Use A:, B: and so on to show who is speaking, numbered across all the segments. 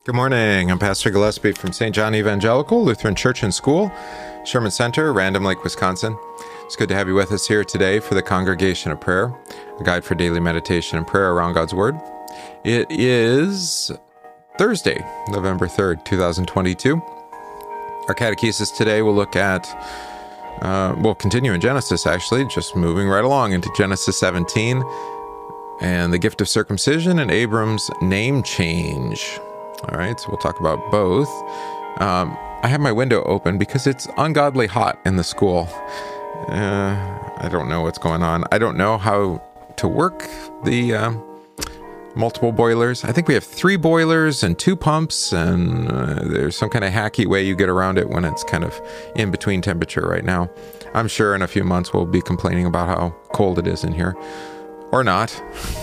A: Good morning. I'm Pastor Gillespie from St. John Evangelical Lutheran Church and School, Sherman Center, Random Lake, Wisconsin. It's good to have you with us here today for the Congregation of Prayer, a guide for daily meditation and prayer around God's Word. It is Thursday, November 3rd, 2022. Our catechesis today will look at, we'll continue in Genesis actually, just moving right along into Genesis 17, and the gift of circumcision and Abram's name change. All right, so we'll talk about both. I have my window open because it's ungodly hot in the school. I don't know what's going on. I don't know how to work the multiple boilers. I think we have 3 boilers and 2 pumps, and there's some kind of hacky way you get around it when it's kind of in between temperature right now. I'm sure in a few months we'll be complaining about how cold it is in here. Or not.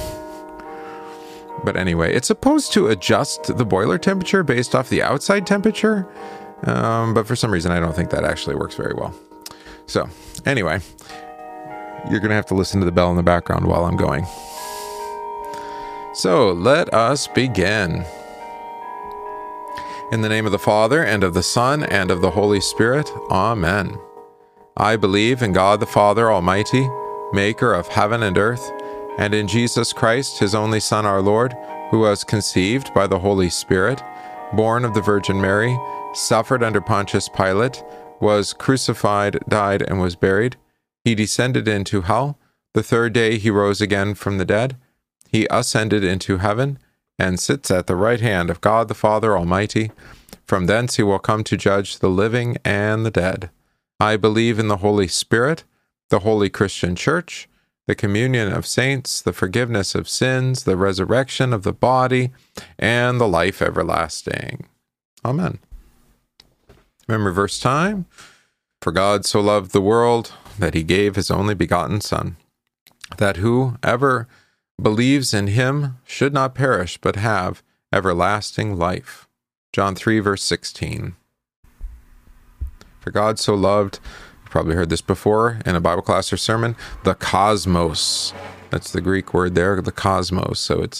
A: But anyway, it's supposed to adjust the boiler temperature based off the outside temperature. But for some reason, I don't think that actually works very well. So anyway, you're going to have to listen to the bell in the background while I'm going. So let us begin. In the name of the Father, and of the Son, and of the Holy Spirit. Amen. I believe in God the Father Almighty, maker of heaven and earth, and in Jesus Christ, his only Son, our Lord, who was conceived by the Holy Spirit, born of the Virgin Mary, suffered under Pontius Pilate, was crucified, died, and was buried. He descended into hell. The 3rd day he rose again from the dead. He ascended into heaven, and sits at the right hand of God the Father Almighty. From thence he will come to judge the living and the dead. I believe in the Holy Spirit, the holy Christian Church, the communion of saints, the forgiveness of sins, the resurrection of the body, and the life everlasting. Amen. Remember verse time? For God so loved the world that he gave his only begotten Son, that whoever believes in him should not perish but have everlasting life. John 3, verse 16. For God so loved, probably heard this before in a Bible class or sermon, the cosmos. That's the Greek word there, the cosmos. So it's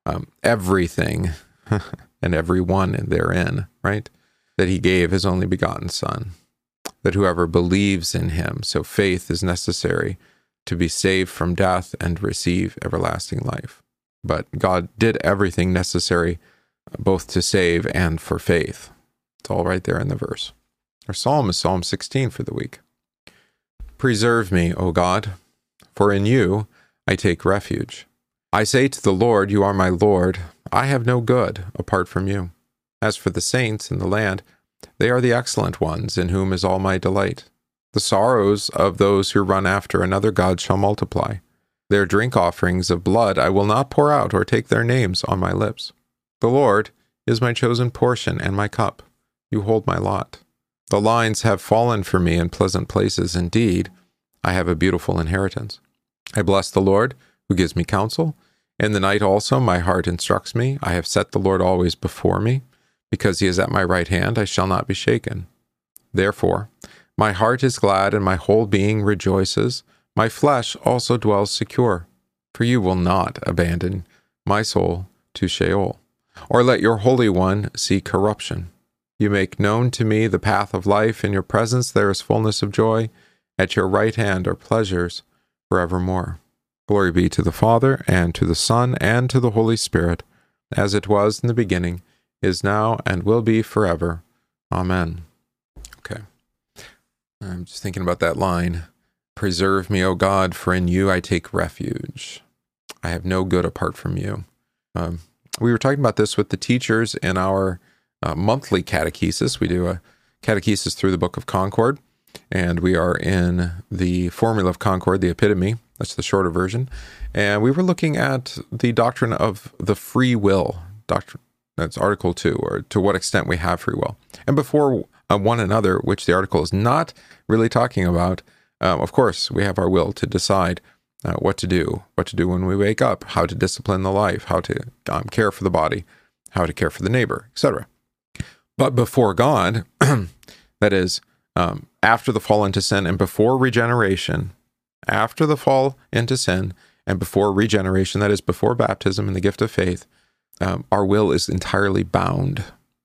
A: everything and everyone therein, right? That he gave his only begotten Son, that whoever believes in him, so faith is necessary to be saved from death and receive everlasting life. But God did everything necessary both to save and for faith. It's all right there in the verse. Our psalm is Psalm 16 for the week. Preserve me, O God, for in you I take refuge. I say to the Lord, you are my Lord. I have no good apart from you. As for the saints in the land, they are the excellent ones, in whom is all my delight. The sorrows of those who run after another god shall multiply. Their drink offerings of blood I will not pour out, or take their names on my lips. The Lord is my chosen portion and my cup. You hold my lot. The lines have fallen for me in pleasant places. Indeed, I have a beautiful inheritance. I bless the Lord, who gives me counsel. In the night also my heart instructs me. I have set the Lord always before me. Because he is at my right hand, I shall not be shaken. Therefore, my heart is glad, and my whole being rejoices. My flesh also dwells secure. For you will not abandon my soul to Sheol, or let your Holy One see corruption. You make known to me the path of life. In your presence there is fullness of joy. At your right hand are pleasures forevermore. Glory be to the Father, and to the Son, and to the Holy Spirit, as it was in the beginning, is now, and will be forever. Amen. Okay. I'm just thinking about that line. Preserve me, O God, for in you I take refuge. I have no good apart from you. We were talking about this with the teachers in our monthly catechesis. We do a catechesis through the Book of Concord, and we are in the Formula of Concord, the Epitome. That's the shorter version. And we were looking at the doctrine of the free will doctrine. That's Article 2, or to what extent we have free will. And before one another, which the article is not really talking about, of course, we have our will to decide what to do when we wake up, how to discipline the life, how to care for the body, how to care for the neighbor, etc. But before God, that is, after the fall into sin and before regeneration, after the fall into sin and before regeneration, that is, before baptism and the gift of faith, our will is entirely bound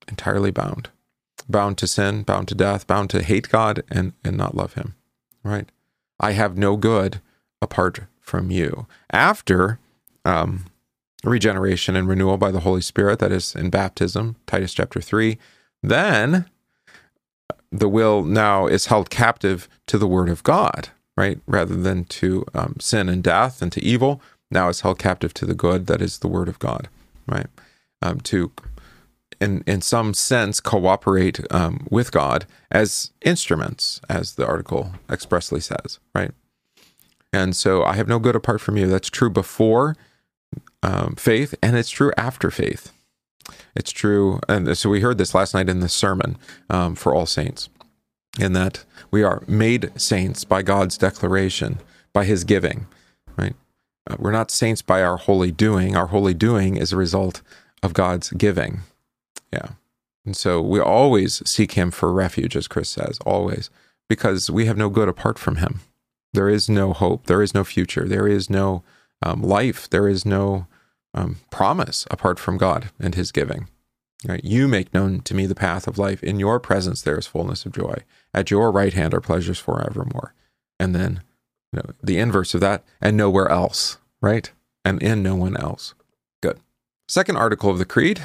A: to sin, bound to death, bound to hate God and not love him, right? I have no good apart from you. After regeneration and renewal by the Holy Spirit, that is in baptism, Titus chapter 3, then the will now is held captive to the word of God, right? Rather than to sin and death and to evil, now it's held captive to the good, that is the word of God, right? To, in some sense, cooperate with God as instruments, as the article expressly says, right? And so I have no good apart from you. That's true before faith, and it's true after faith. It's true, and so we heard this last night in the sermon for All Saints, in that we are made saints by God's declaration, by his giving, right? We're not saints by our holy doing. Our holy doing is a result of God's giving. Yeah. And so we always seek him for refuge, as Chris says, always, because we have no good apart from him. There is no hope. There is no future. There is no life. There is no promise apart from God and his giving. Right? You make known to me the path of life. In your presence there is fullness of joy. At your right hand are pleasures forevermore. And then the inverse of that, and nowhere else, right? And in no one else. Good. Second article of the Creed,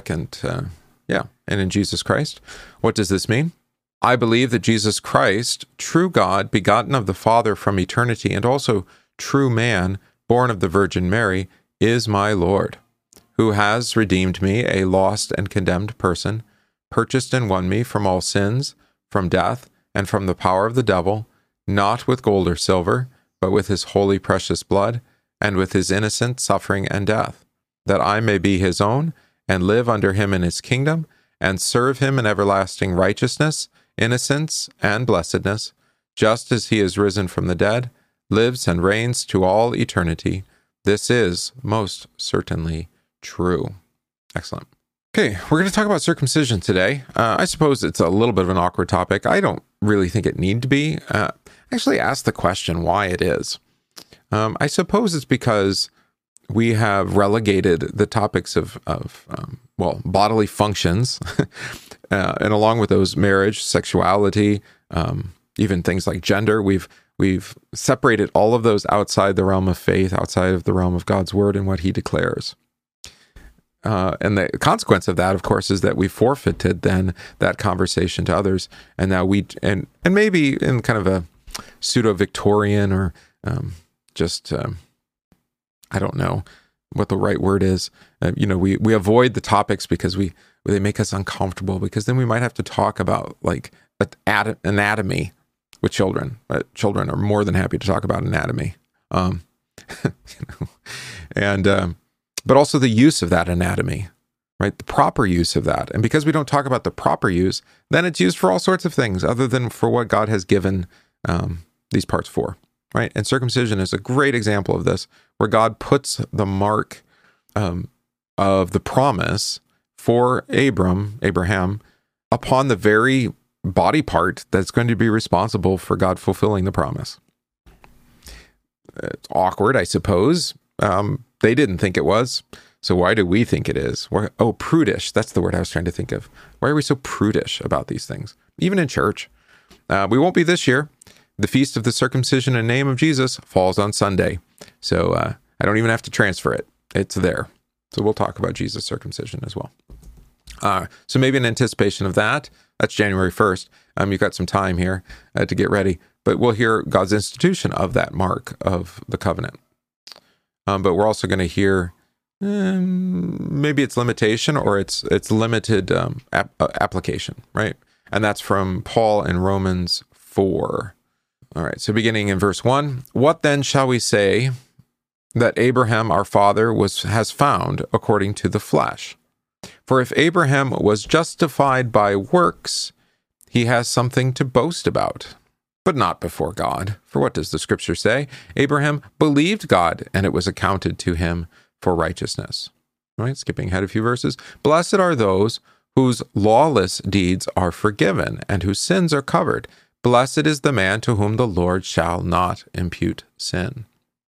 A: and in Jesus Christ. What does this mean? I believe that Jesus Christ, true God, begotten of the Father from eternity, and also true man, born of the Virgin Mary, is my Lord, who has redeemed me, a lost and condemned person, purchased and won me from all sins, from death, and from the power of the devil, not with gold or silver, but with his holy precious blood, and with his innocent suffering and death, that I may be his own, and live under him in his kingdom, and serve him in everlasting righteousness, innocence, and blessedness, just as he is risen from the dead, lives and reigns to all eternity. This is most certainly true. Excellent. Okay, we're going to talk about circumcision today. I suppose it's a little bit of an awkward topic. I don't really think it need to be. Actually ask the question why it is. I suppose it's because we have relegated the topics of bodily functions, and along with those, marriage, sexuality, even things like gender. We've separated all of those outside the realm of faith, outside of the realm of God's word and what he declares. And the consequence of that, of course, is that we forfeited then that conversation to others. And now and maybe in kind of a pseudo-Victorian or I don't know what the right word is. We avoid the topics because they make us uncomfortable, because then we might have to talk about like anatomy with children. Children are more than happy to talk about anatomy. But also the use of that anatomy, right? The proper use of that. And because we don't talk about the proper use, then it's used for all sorts of things other than for what God has given these parts for, right? And circumcision is a great example of this, where God puts the mark of the promise for Abraham, upon the very body part that's going to be responsible for God fulfilling the promise. It's awkward, I suppose. They didn't think it was. So why do we think it is? Prudish. That's the word I was trying to think of. Why are we so prudish about these things? Even in church. We won't be this year. The Feast of the Circumcision in name of Jesus falls on Sunday. So I don't even have to transfer it. It's there. So we'll talk about Jesus' circumcision as well. So maybe in anticipation of that, that's January 1st. You've got some time here to get ready. But we'll hear God's institution of that mark of the covenant. But we're also going to hear maybe its limitation or its limited application, right? And that's from Paul in Romans 4. All right, so beginning in verse 1, what then shall we say that Abraham our father has found according to the flesh? For if Abraham was justified by works, he has something to boast about, but not before God. For what does the scripture say? Abraham believed God, and it was accounted to him for righteousness. All right, skipping ahead a few verses. Blessed are those whose lawless deeds are forgiven, and whose sins are covered. Blessed is the man to whom the Lord shall not impute sin.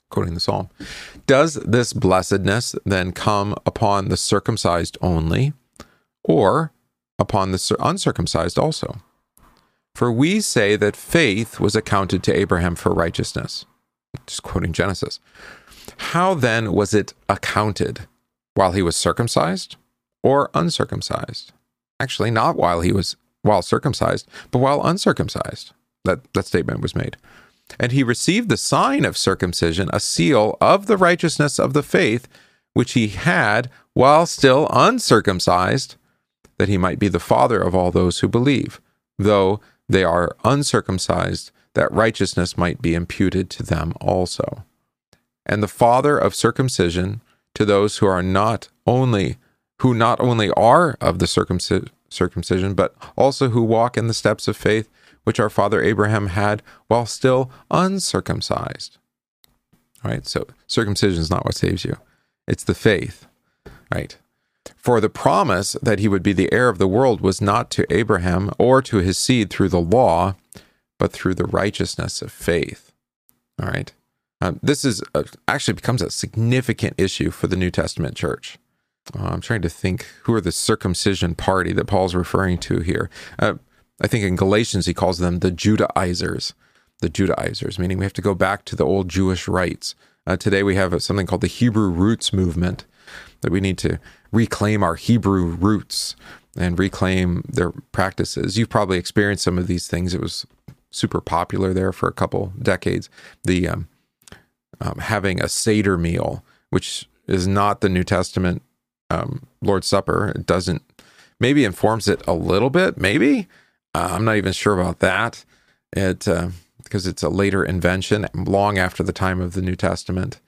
A: quoting the psalm. Does this blessedness then come upon the circumcised only, or upon the uncircumcised also? For we say that faith was accounted to Abraham for righteousness. Just quoting Genesis. How then was it accounted? While he was circumcised or uncircumcised? Actually, not while circumcised, but while uncircumcised. That statement was made. And he received the sign of circumcision, a seal of the righteousness of the faith, which he had while still uncircumcised, that he might be the father of all those who believe, though they are uncircumcised, that righteousness might be imputed to them also. And the father of circumcision to those who not only are of the circumcision, but also who walk in the steps of faith, which our father Abraham had while still uncircumcised. All right, so circumcision is not what saves you. It's the faith, right? For the promise that he would be the heir of the world was not to Abraham or to his seed through the law, but through the righteousness of faith. All right. This is actually becomes a significant issue for the New Testament church. I'm trying to think who are the circumcision party that Paul's referring to here. I think in Galatians he calls them the Judaizers. The Judaizers, meaning we have to go back to the old Jewish rites. Today we have something called the Hebrew Roots movement, that we need to reclaim our Hebrew roots and reclaim their practices. You've probably experienced some of these things. It was super popular there for a couple decades. The having a Seder meal, which is not the New Testament Lord's Supper. It doesn't, maybe informs it a little bit, maybe. I'm not even sure about that. Because it's a later invention, long after the time of the New Testament.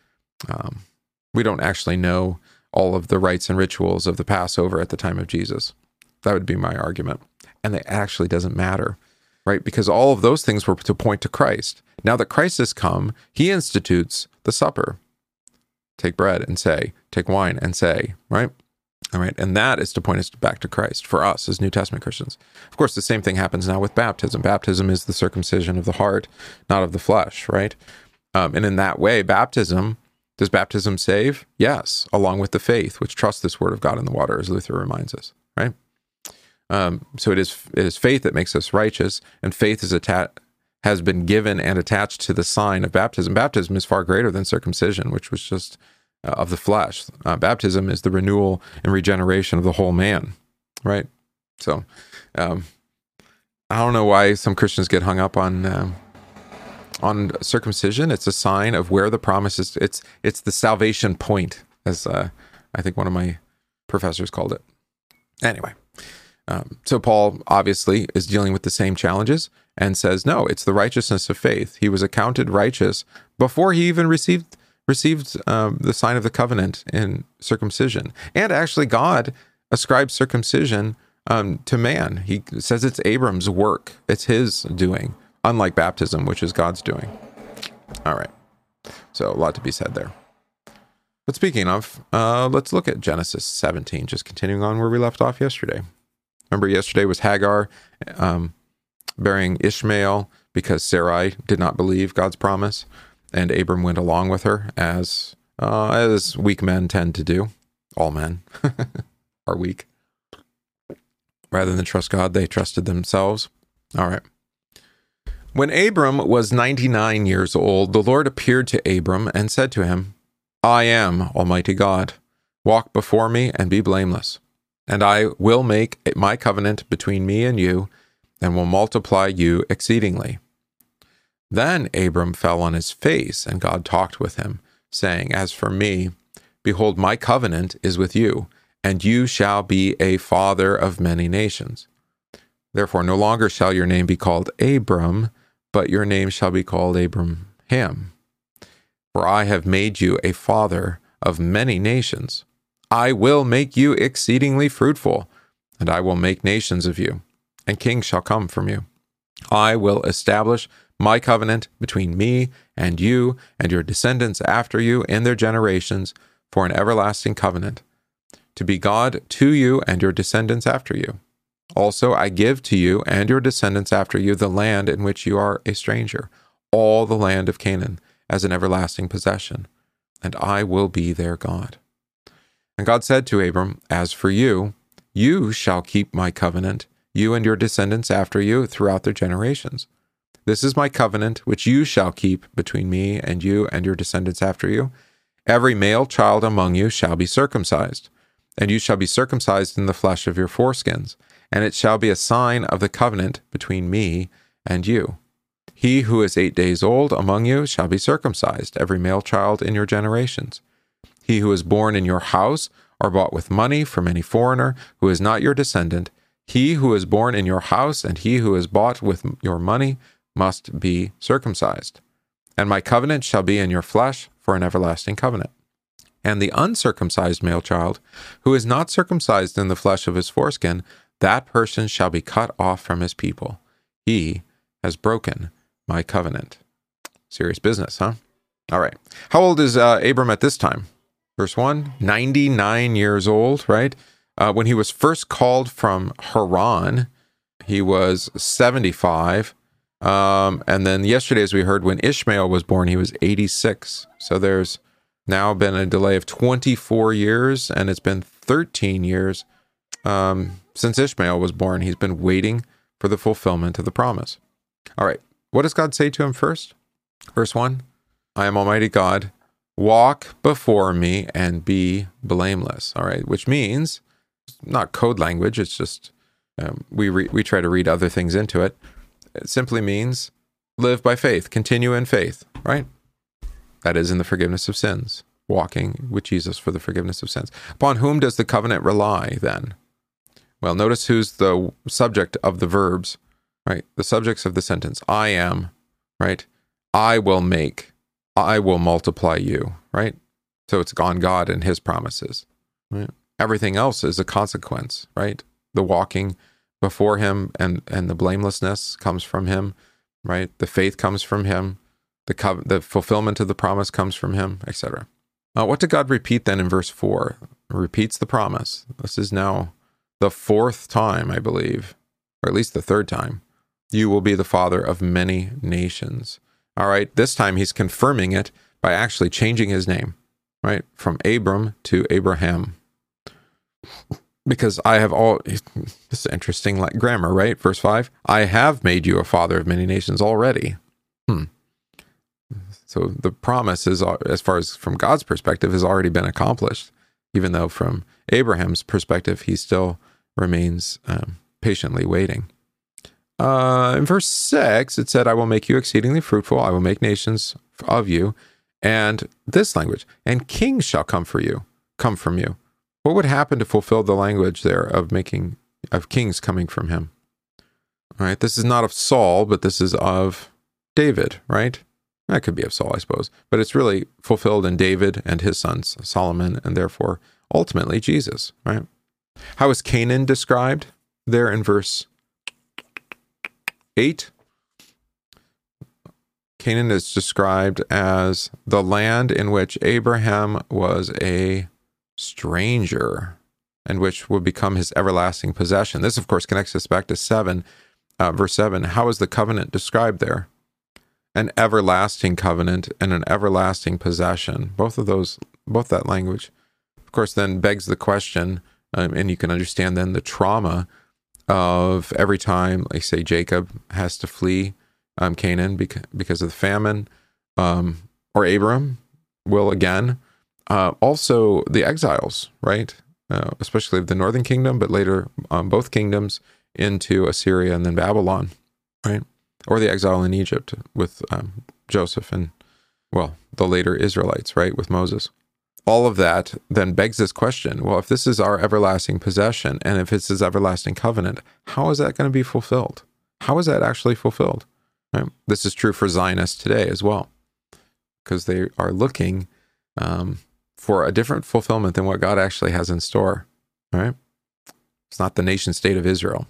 A: We don't actually know all of the rites and rituals of the Passover at the time of Jesus. That would be my argument. And it actually doesn't matter, right? Because all of those things were to point to Christ. Now that Christ has come, he institutes the supper. Take bread and say, take wine and say, right? All right. And that is to point us back to Christ for us as New Testament Christians. Of course, the same thing happens now with baptism. Baptism is the circumcision of the heart, not of the flesh, right? And in that way, does baptism save? Yes, along with the faith, which trusts this word of God in the water, as Luther reminds us, right? So it is faith that makes us righteous, and faith has been given and attached to the sign of baptism. Baptism is far greater than circumcision, which was just of the flesh. Baptism is the renewal and regeneration of the whole man, right? So I don't know why some Christians get hung up on circumcision. It's a sign of where the promise is. It's the salvation point, as I think one of my professors called it. Anyway, so Paul obviously is dealing with the same challenges and says, no, it's the righteousness of faith. He was accounted righteous before he even received the sign of the covenant in circumcision. And actually, God ascribes circumcision to man. He says it's Abram's work. It's his doing, unlike baptism, which is God's doing. All right. So a lot to be said there. But speaking of, let's look at Genesis 17, just continuing on where we left off yesterday. Remember, yesterday was Hagar bearing Ishmael because Sarai did not believe God's promise, and Abram went along with her, as weak men tend to do. All men are weak. Rather than trust God, they trusted themselves. All right. When Abram was 99 years old, the Lord appeared to Abram and said to him, I am Almighty God. Walk before me and be blameless. And I will make my covenant between me and you, and will multiply you exceedingly. Then Abram fell on his face, and God talked with him, saying, As for me, behold, my covenant is with you, and you shall be a father of many nations. Therefore no longer shall your name be called Abram, but your name shall be called Abraham. For I have made you a father of many nations. I will make you exceedingly fruitful, and I will make nations of you, and kings shall come from you. I will establish my covenant between me and you and your descendants after you in their generations for an everlasting covenant, to be God to you and your descendants after you. Also, I give to you and your descendants after you the land in which you are a stranger, all the land of Canaan, as an everlasting possession, and I will be their God. And God said to Abram, As for you, you shall keep my covenant, you and your descendants after you throughout their generations. This is my covenant, which you shall keep between me and you and your descendants after you. Every male child among you shall be circumcised, and you shall be circumcised in the flesh of your foreskins, and it shall be a sign of the covenant between me and you. He who is 8 days old among you shall be circumcised, every male child in your generations. He who is born in your house or bought with money from any foreigner who is not your descendant, he who is born in your house and he who is bought with your money must be circumcised. And my covenant shall be in your flesh for an everlasting covenant. And the uncircumcised male child, who is not circumcised in the flesh of his foreskin, that person shall be cut off from his people. He has broken my covenant. Serious business, huh? All right. How old is Abram at this time? Verse 1, 99 years old, right? When he was first called from Haran, he was 75. And then yesterday, as we heard, when Ishmael was born, he was 86. So there's now been a delay of 24 years, and it's been 13 years since Ishmael was born. He's been waiting for the fulfillment of the promise. All right. What does God say to him first? Verse 1, I am Almighty God. Walk before me and be blameless. All right. Which means, not code language. It's just, we try to read other things into it. It simply means live by faith, continue in faith, right? That is in the forgiveness of sins, walking with Jesus for the forgiveness of sins. Upon whom does the covenant rely then? Well, notice who's the subject of the verbs, right? The subjects of the sentence. I am, right? I will make, I will multiply you, right? So it's on God and his promises, right? Everything else is a consequence, right? The walking before him and the blamelessness comes from him, right? The faith comes from him. The fulfillment of the promise comes from him, etc. What did God repeat then in verse 4? He repeats the promise. This is now the fourth time, I believe, or at least the third time. You will be the father of many nations. All right, this time he's confirming it by actually changing his name, right? From Abram to Abraham. Because I have this is interesting like grammar, right? Verse 5, I have made you a father of many nations already. So the promise is, as far as from God's perspective, has already been accomplished, even though from Abraham's perspective, he still remains patiently waiting. In verse 6, it said, I will make you exceedingly fruitful. I will make nations of you. And this language, and kings shall come from you. What would happen to fulfill the language there of kings coming from him? All right. This is not of Saul, but this is of David, right? That could be of Saul, I suppose, but it's really fulfilled in David and his sons, Solomon, and therefore ultimately Jesus, right? How is Canaan described there in verse 8? Canaan is described as the land in which Abraham was a stranger and which will become his everlasting possession. This, of course, connects us back to verse 7. How is the covenant described there? An everlasting covenant and an everlasting possession. Both that language, of course, then begs the question, and you can understand then the trauma of every time, like say, Jacob has to flee Canaan because of the famine, or Abram will again. Also the exiles, right? Especially the northern kingdom, but later both kingdoms into Assyria and then Babylon, right? Or the exile in Egypt with Joseph and, well, the later Israelites, right, with Moses. All of that then begs this question, well, if this is our everlasting possession, and if it's his everlasting covenant, how is that going to be fulfilled? How is that actually fulfilled? Right? This is true for Zionists today as well, because they are looking for a different fulfillment than what God actually has in store, right? It's not the nation state of Israel.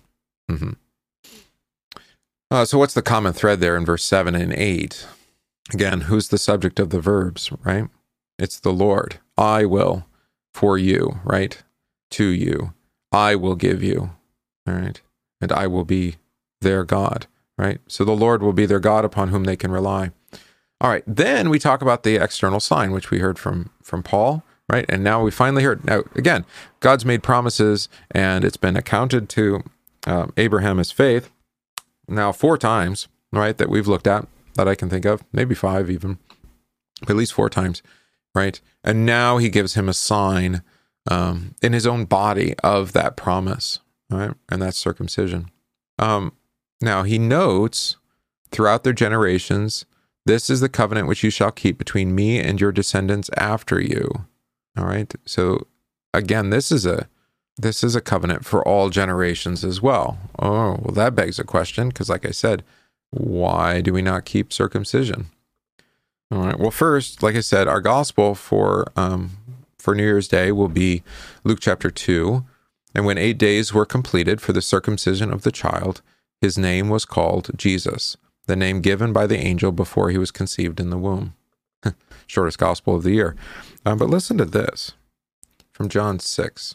A: So what's the common thread there in verse 7 and 8? Again, who's the subject of the verbs, right? It's the Lord. I will for you, right? To you. I will give you, all right? And I will be their God, right? So the Lord will be their God upon whom they can rely. All right, then we talk about the external sign, which we heard from Paul, right? And now we finally heard. Now, again, God's made promises, and it's been accounted to Abraham as faith now 4 times, right, that we've looked at, that I can think of, maybe 5 even, at least 4 times, right? And now he gives him a sign in his own body of that promise, right? And that's circumcision. Now he notes throughout their generations, this is the covenant which you shall keep between me and your descendants after you. All right. So again, this is a covenant for all generations as well. Oh, well, that begs a question, because like I said, why do we not keep circumcision? All right. Well, first, like I said, our gospel for New Year's Day will be Luke chapter 2. And when 8 days were completed for the circumcision of the child, his name was called Jesus, the name given by the angel before he was conceived in the womb. Shortest gospel of the year. But listen to this from John 6.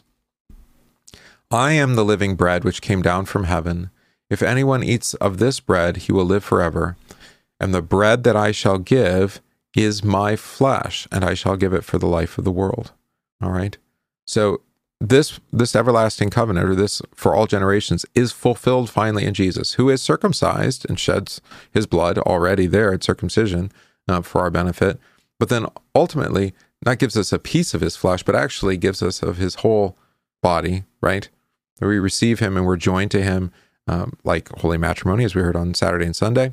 A: I am the living bread which came down from heaven. If anyone eats of this bread, he will live forever. And the bread that I shall give is my flesh, and I shall give it for the life of the world. All right. So this everlasting covenant, or this for all generations, is fulfilled finally in Jesus, who is circumcised and sheds his blood already there at circumcision for our benefit. But then ultimately, not gives us a piece of his flesh, but actually gives us of his whole body, right? We receive him and we're joined to him, like holy matrimony, as we heard on Saturday and Sunday,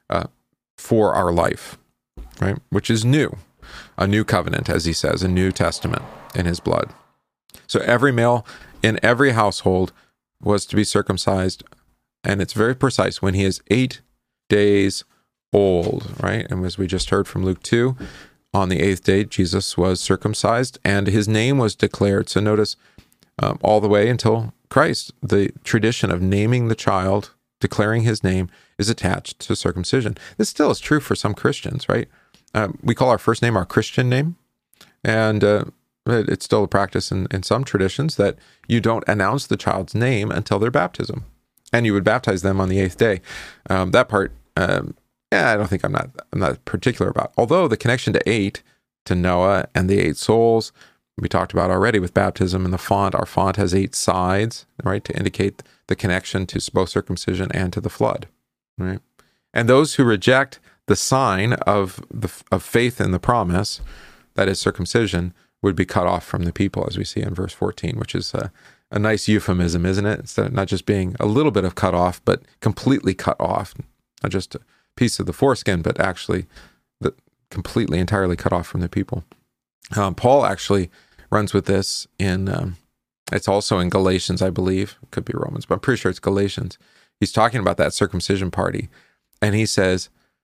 A: for our life, right? Which is new, a new covenant, as he says, a new testament in his blood. So every male in every household was to be circumcised, and it's very precise, when he is 8 days old, right? And as we just heard from Luke 2, on the 8th day, Jesus was circumcised, and his name was declared. So notice, all the way until Christ, the tradition of naming the child, declaring his name, is attached to circumcision. This still is true for some Christians, right? We call our first name our Christian name, and it's still a practice in some traditions that you don't announce the child's name until their baptism, and you would baptize them on the 8th day. That part, I don't think I'm not particular about. Although the connection to 8, to Noah and the 8 souls, we talked about already with baptism and the font. Our font has 8 sides, right, to indicate the connection to both circumcision and to the flood, right? And those who reject the sign of faith in the promise, that is circumcision, would be cut off from the people, as we see in verse 14, which is a nice euphemism, isn't it? It's not just being a little bit of cut off, but completely cut off, not just a piece of the foreskin, but actually completely, entirely cut off from the people. Paul actually runs with this in, it's also in Galatians, I believe. It could be Romans, but I'm pretty sure it's Galatians. He's talking about that circumcision party, and he says,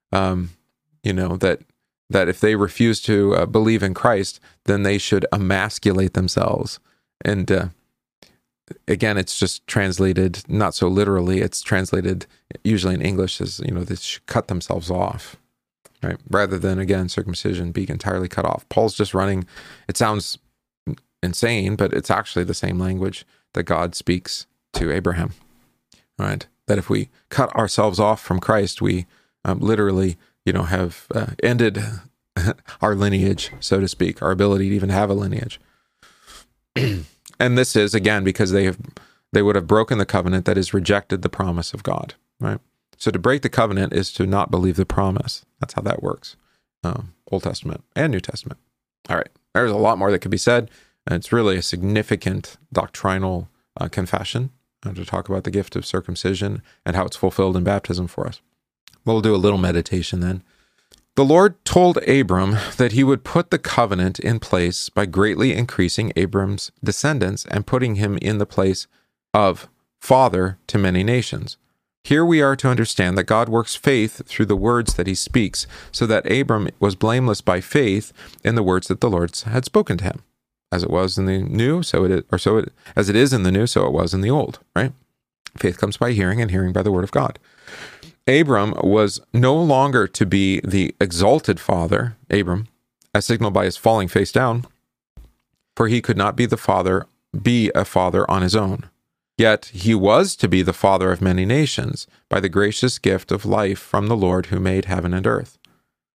A: that if they refuse to believe in Christ, then they should emasculate themselves. And again, it's just translated not so literally. It's translated usually in English as, they should cut themselves off, right? Rather than, again, circumcision being entirely cut off. Paul's just running, it sounds insane, but it's actually the same language that God speaks to Abraham, right? That if we cut ourselves off from Christ, we literally, have ended our lineage, so to speak, our ability to even have a lineage. And this is, again, because they would have broken the covenant, that is, rejected the promise of God, right? So to break the covenant is to not believe the promise. That's how that works, Old Testament and New Testament. All right, there's a lot more that could be said, and it's really a significant doctrinal confession to talk about the gift of circumcision and how it's fulfilled in baptism for us. We'll do a little meditation then. The Lord told Abram that he would put the covenant in place by greatly increasing Abram's descendants and putting him in the place of father to many nations. Here we are to understand that God works faith through the words that he speaks, so that Abram was blameless by faith in the words that the Lord had spoken to him. As it was in the new, as it is in the new, so it was in the old, right? Faith comes by hearing, and hearing by the word of God. Abram was no longer to be the exalted father, Abram, as signaled by his falling face down, for he could not be a father on his own. Yet he was to be the father of many nations by the gracious gift of life from the Lord who made heaven and earth.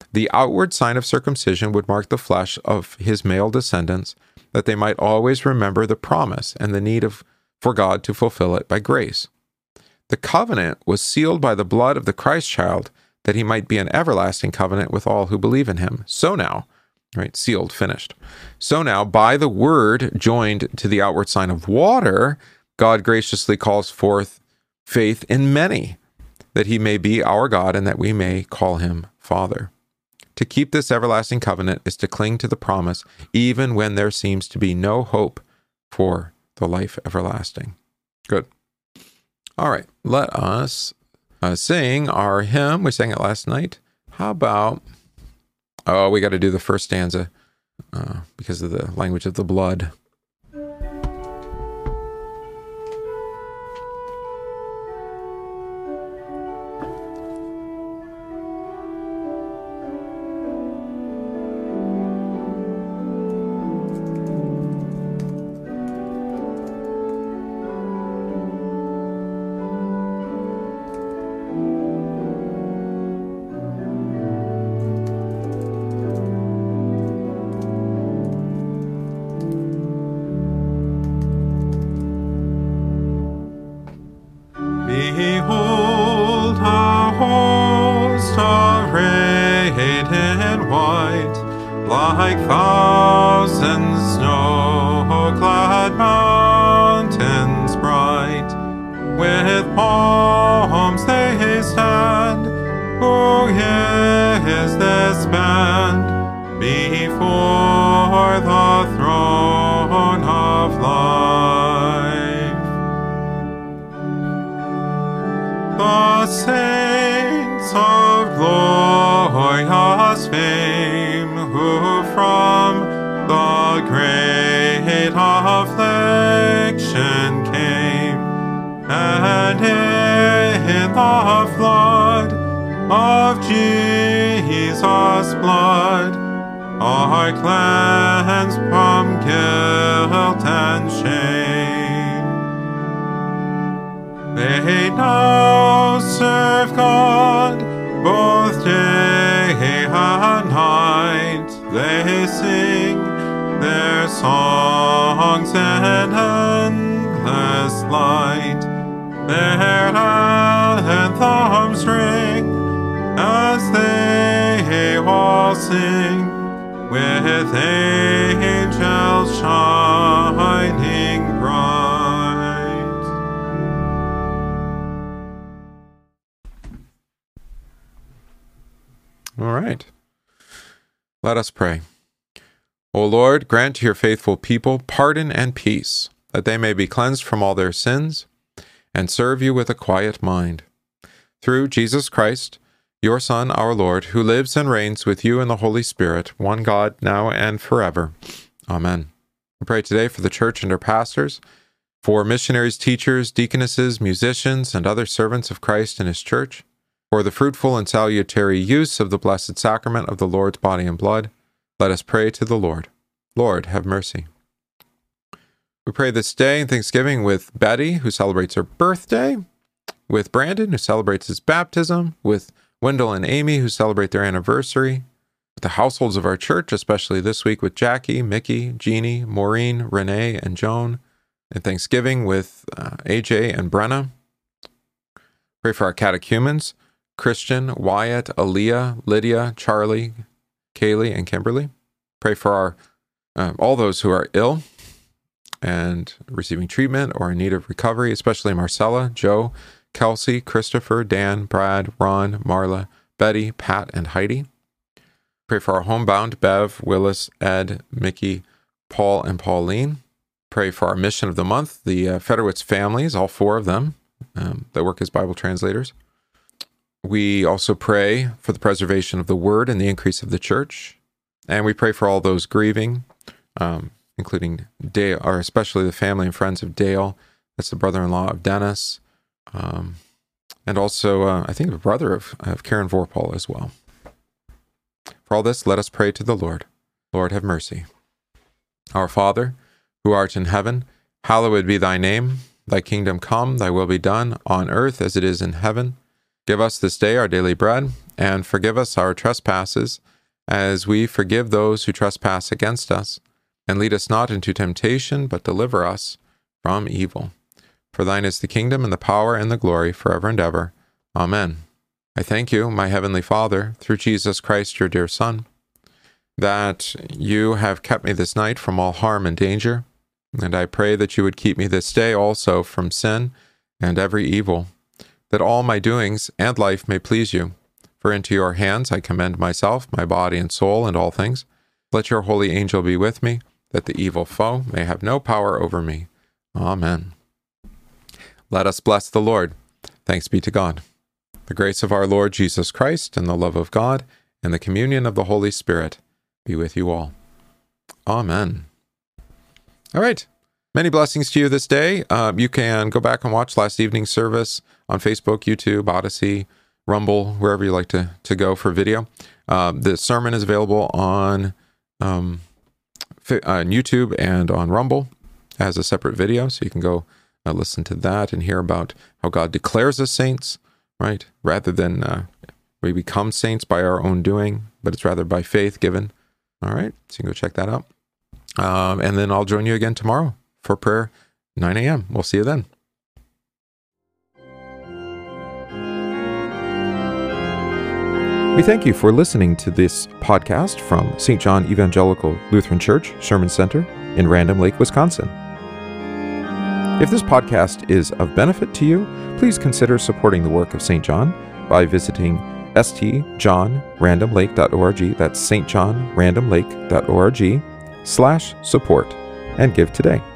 A: The outward sign of circumcision would mark the flesh of his male descendants, that they might always remember the promise and the need for God to fulfill it by grace. The covenant was sealed by the blood of the Christ child, that he might be an everlasting covenant with all who believe in him. So now, right, sealed, finished. So now, by the word joined to the outward sign of water, God graciously calls forth faith in many, that he may be our God and that we may call him Father. To keep this everlasting covenant is to cling to the promise, even when there seems to be no hope for the life everlasting. Good. All right, let us sing our hymn. We sang it last night. How about, we got to do the first stanza because of the language of the blood.
B: Behold, a host arrayed in white, like thousands snow-clad mountains bright. With palms they stand. Who is this band before the throne of life? The saints of glorious fame, who from the great affliction came, and in the flood of Jesus' blood are cleansed from guilt and shame. They now serve God both day and night. They sing their songs in endless light. Their anthems ring as they all sing, with angels shining bright.
A: All right. Let us pray. O Lord, grant to your faithful people pardon and peace, that they may be cleansed from all their sins and serve you with a quiet mind. Through Jesus Christ, your Son, our Lord, who lives and reigns with you in the Holy Spirit, one God, now and forever. Amen. We pray today for the church and her pastors, for missionaries, teachers, deaconesses, musicians, and other servants of Christ in his church, for the fruitful and salutary use of the blessed sacrament of the Lord's body and blood. Let us pray to the Lord. Lord, have mercy. We pray this day in Thanksgiving with Betty, who celebrates her birthday, with Brandon, who celebrates his baptism, with Wendell and Amy, who celebrate their anniversary, with the households of our church, especially this week with Jackie, Mickey, Jeannie, Maureen, Renee, and Joan, and Thanksgiving with AJ and Brenna. Pray for our catechumens, Christian, Wyatt, Aaliyah, Lydia, Charlie, Kaylee, and Kimberly. Pray for our all those who are ill and receiving treatment or in need of recovery, especially Marcella, Joe, Kelsey, Christopher, Dan, Brad, Ron, Marla, Betty, Pat, and Heidi. Pray for our homebound, Bev, Willis, Ed, Mickey, Paul, and Pauline. Pray for our mission of the month, the Federowitz families, all four of them that work as Bible translators. We also pray for the preservation of the word and the increase of the church. And we pray for all those grieving, including Dale, or especially the family and friends of Dale. That's the brother-in-law of Dennis. And also, I think, a brother of Karen Vorpal as well. For all this, let us pray to the Lord. Lord, have mercy. Our Father, who art in heaven, hallowed be thy name. Thy kingdom come, thy will be done, on earth as it is in heaven. Give us this day our daily bread, and forgive us our trespasses, as we forgive those who trespass against us. And lead us not into temptation, but deliver us from evil. For thine is the kingdom, and the power, and the glory, forever and ever. Amen. I thank you, my heavenly Father, through Jesus Christ, your dear Son, that you have kept me this night from all harm and danger, and I pray that you would keep me this day also from sin and every evil, that all my doings and life may please you. For into your hands I commend myself, my body and soul, and all things. Let your holy angel be with me, that the evil foe may have no power over me. Amen. Let us bless the Lord. Thanks be to God. The grace of our Lord Jesus Christ, and the love of God, and the communion of the Holy Spirit be with you all. Amen. All right. Many blessings to you this day. You can go back and watch last evening's service on Facebook, YouTube, Odyssey, Rumble, wherever you like to go for video. The sermon is available on YouTube and on Rumble as a separate video, so you can go listen to that and hear about how God declares us saints, right? Rather than we become saints by our own doing, but it's rather by faith given. All right, so you can go check that out. And then I'll join you again tomorrow for prayer, 9 a.m. We'll see you then. We thank you for listening to this podcast from St. John Evangelical Lutheran Church Sermon Center in Random Lake, Wisconsin. If this podcast is of benefit to you, please consider supporting the work of St. John by visiting stjohnrandomlake.org. That's stjohnrandomlake.org/support, and give today.